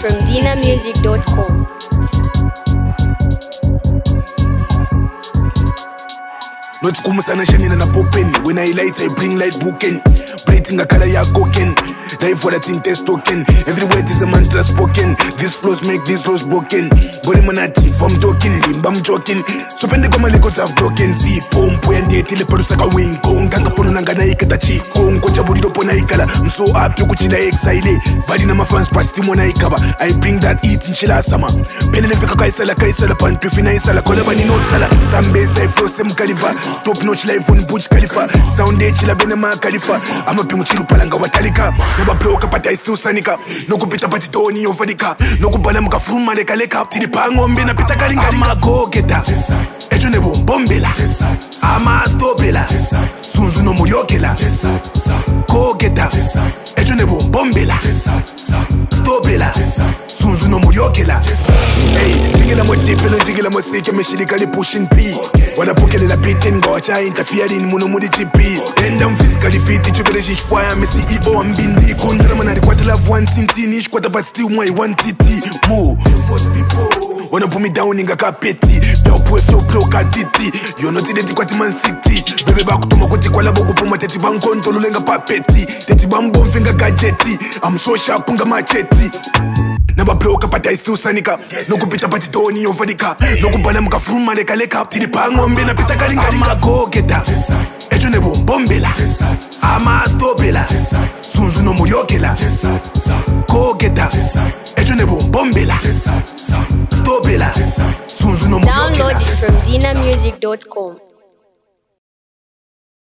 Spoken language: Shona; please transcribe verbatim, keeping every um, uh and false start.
from dina music dot com. Not kumusana shanina na popen. When I light, I bring light booking. Plating a color ya coken. Life for that in test token. Every word is a mantra spoken. These flows make these flows broken. Body manati, I'm joking, limba I'm joking. So pende kama records have broken. See, pom, puende, tile parusa ka wing kong. Ganga pono nangana ikata chikong. Konja burido pona ikala. I'm so happy kuchida exile. Body na my fans pasti mona ikaba. I bring that eat in chila sama. Pene lefika kaisala kaisala pan. Pifina isala kola bani no sala. Sambe say flow sem kalifa. Top notch life on Burj Khalifa. Sound day chila bene ma Khalifa. I'm a pimuchilu palanga watalika. Never blow up but I still sanika. No go pita pati toni over the car. No go bala muka fruma leka leka. Tidi pango mbena pita kalinga. I'm a go getter. Ejo ne bom bombela. I'm a stopela. Sunzu no muriokela. Go getter. Ejo ne bom bombela. Stopela. Sunzu no muriokela. Hey, jigila mo tipe no jigila mo sike me shilika li pushing P. Wala pokele la beating go cha interfering muno mudi G P. End I'm physically fit you better shit fire me C E O I'm bindi kondra mana kwata love one tintin ish kwata but still my one titi mo force people wanna put me down in a carpeti bell boy so blow ka titi you know ti deti kwati Man City bebe ba kutuma kwati kwala bogo puma teti ban control lenga papeti teti bambo finger gadgeti I'm so sharp nga macheti. Never blow up but I still sanika. No go pita pati toni over the car. No go bala muka fruma leka leka. Tidi pango mbena pita kalinga. I'm a go getter. Ejo ne bom bombela. I'm a stopela. Sunzu no muriokela. Go getter. Ejo ne bom bombela. Stopela. Sunzu no muriokela. Download it from dina music dot com.